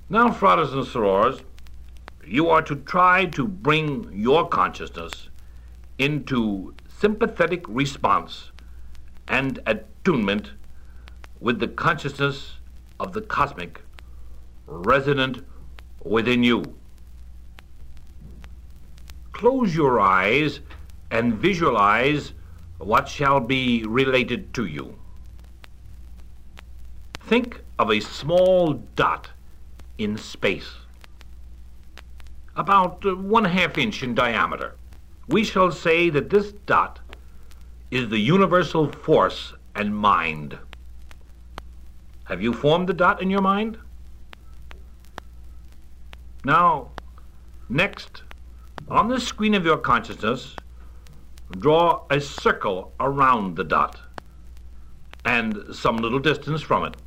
Now, brothers and sorors, you are to try to bring your consciousness into sympathetic response and attunement with the consciousness of the cosmic resident within you. Close your eyes and visualize what shall be related to you. Think of a small dot in space, about 1/2 inch in diameter. We shall say that this dot is the universal force and mind. Have you formed the dot in your mind? Now, next, on the screen of your consciousness, draw a circle around the dot and some little distance from it.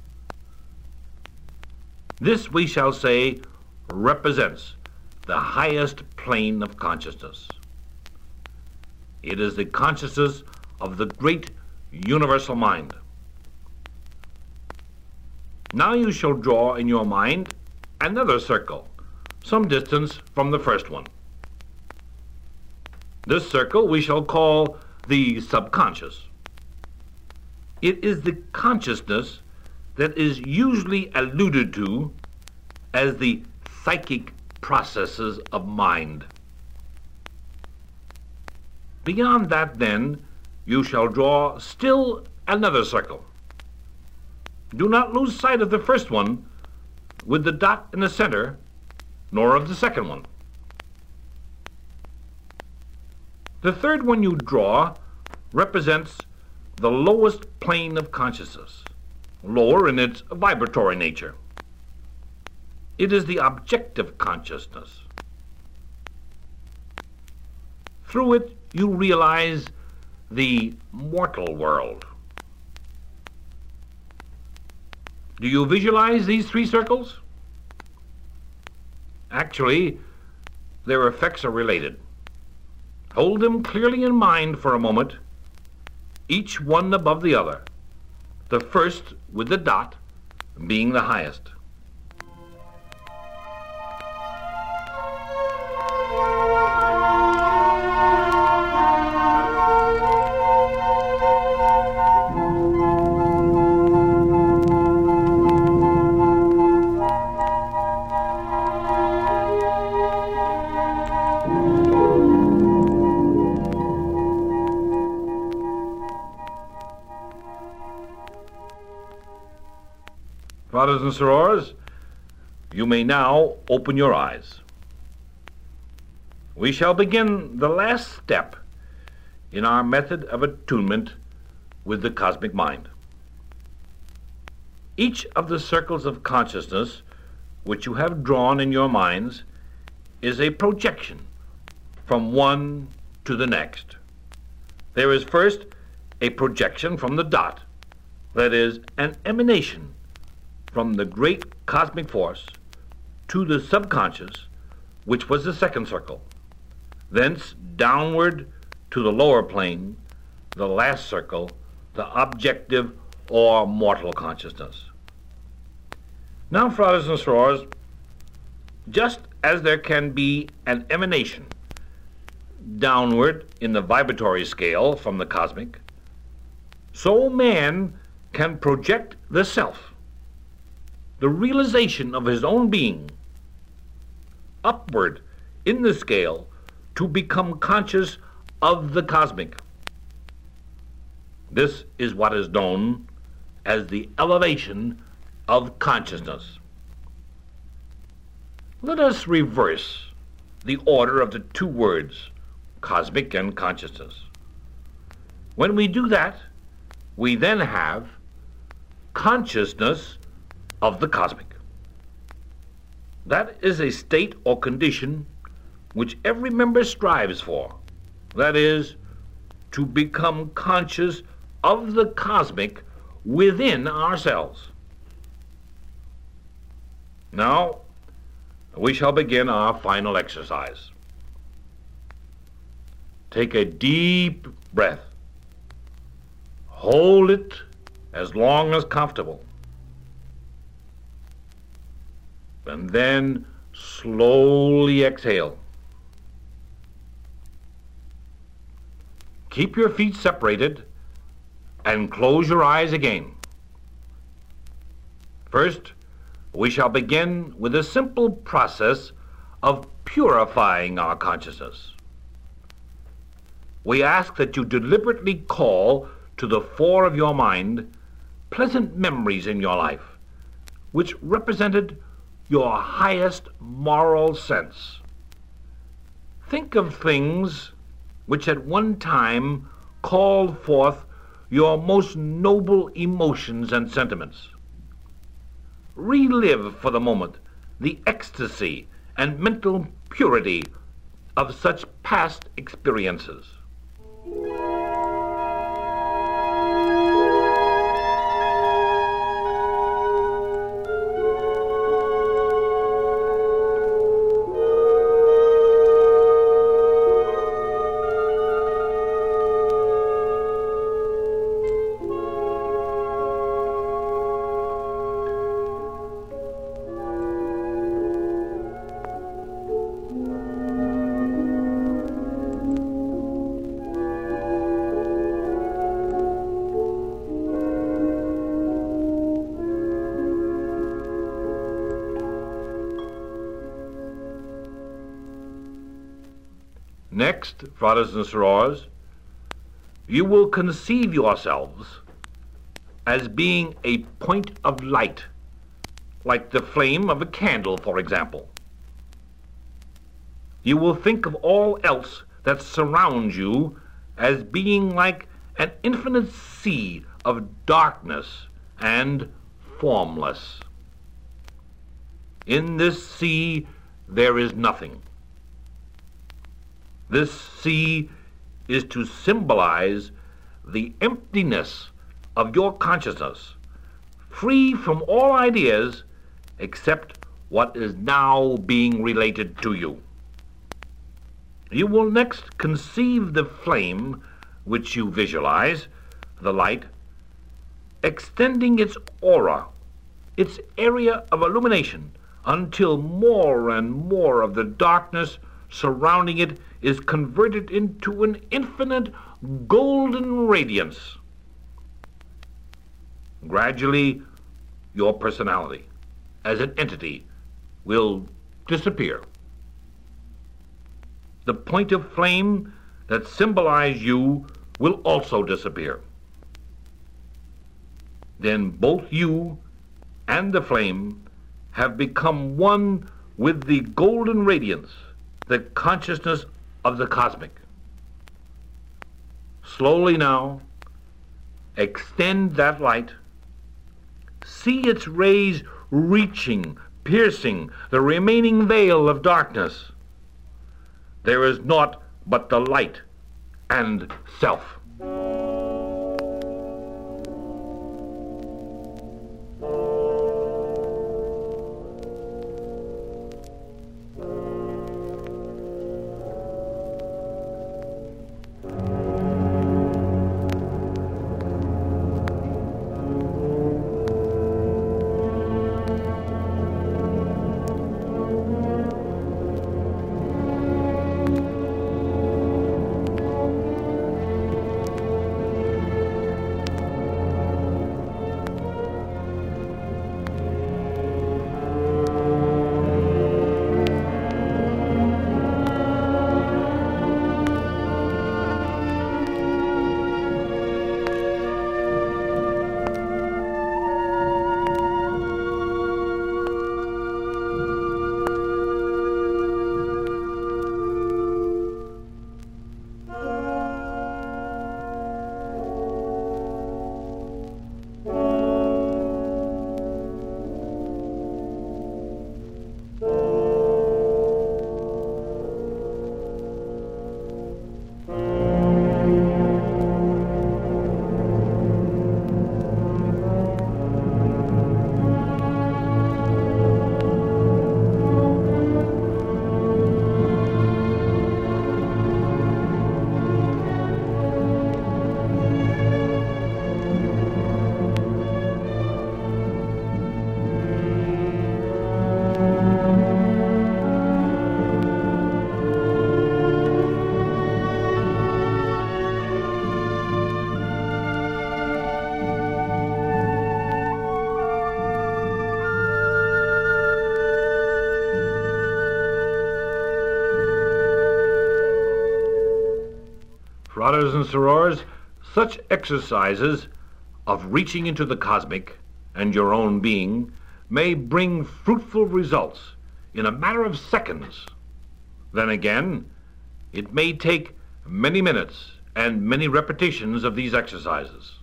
This, we shall say, represents the highest plane of consciousness. It is the consciousness of the great universal mind. Now you shall draw in your mind another circle, some distance from the first one. This circle we shall call the subconscious. It is the consciousness that is usually alluded to as the psychic processes of mind. Beyond that, then, you shall draw still another circle. Do not lose sight of the first one with the dot in the center, nor of the second one. The third one you draw represents the lowest plane of consciousness, lower in its vibratory nature. It is the objective consciousness. Through it, you realize the mortal world. Do you visualize these 3 circles? Actually, their effects are related. Hold them clearly in mind for a moment, each one above the other, the first with the dot being the highest. Brothers and sorors, you may now open your eyes. We shall begin the last step in our method of attunement with the cosmic mind. Each of the circles of consciousness which you have drawn in your minds is a projection from one to the next. There is first a projection from the dot, that is, an emanation from the great cosmic force to the subconscious, which was the second circle. Thence downward to the lower plane, the last circle, the objective or mortal consciousness. Now, brothers and sorors, just as there can be an emanation downward in the vibratory scale from the cosmic, so man can project the self, the realization of his own being, upward in the scale to become conscious of the cosmic. This is what is known as the elevation of consciousness. Let us reverse the order of the 2 words, cosmic and consciousness. When we do that, we then have consciousness of the cosmic. That is a state or condition which every member strives for. That is, to become conscious of the cosmic within ourselves. Now, we shall begin our final exercise. Take a deep breath. Hold it as long as comfortable. and then slowly exhale. Keep your feet separated and close your eyes again. First, we shall begin with a simple process of purifying our consciousness. We ask that you deliberately call to the fore of your mind pleasant memories in your life, which represented your highest moral sense. Think of things which at one time called forth your most noble emotions and sentiments. Relive for the moment the ecstasy and mental purity of such past experiences. Next, brothers and sorors, you will conceive yourselves as being a point of light, like the flame of a candle, for example. You will think of all else that surrounds you as being like an infinite sea of darkness and formless. In this sea there is nothing. This sea is to symbolize the emptiness of your consciousness, free from all ideas except what is now being related to you. You will next conceive the flame which you visualize, the light, extending its aura, its area of illumination, until more and more of the darkness surrounding it is converted into an infinite golden radiance. Gradually, your personality as an entity will disappear. The point of flame that symbolized you will also disappear. Then both you and the flame have become one with the golden radiance, the consciousness of the cosmic. Slowly now, extend that light. See its rays reaching, piercing the remaining veil of darkness. There is naught but the light and self. Brothers and sorors, such exercises of reaching into the cosmic and your own being may bring fruitful results in a matter of seconds. Then again, it may take many minutes and many repetitions of these exercises.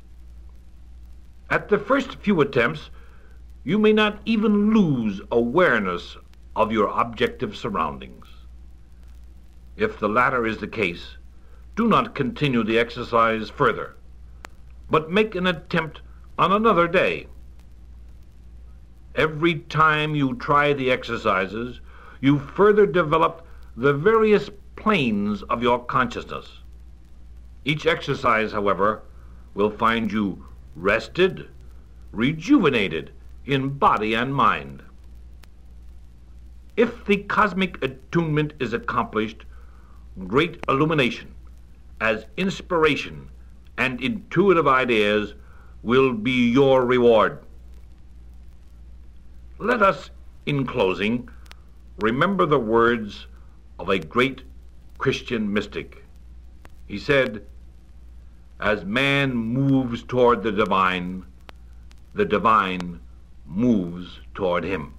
At the first few attempts, you may not even lose awareness of your objective surroundings. If the latter is the case, do not continue the exercise further, but make an attempt on another day. Every time you try the exercises, you further develop the various planes of your consciousness. Each exercise, however, will find you rested, rejuvenated in body and mind. If the cosmic attunement is accomplished, great illumination, as inspiration and intuitive ideas, will be your reward. Let us, in closing, remember the words of a great Christian mystic. He said, "As man moves toward the divine moves toward him."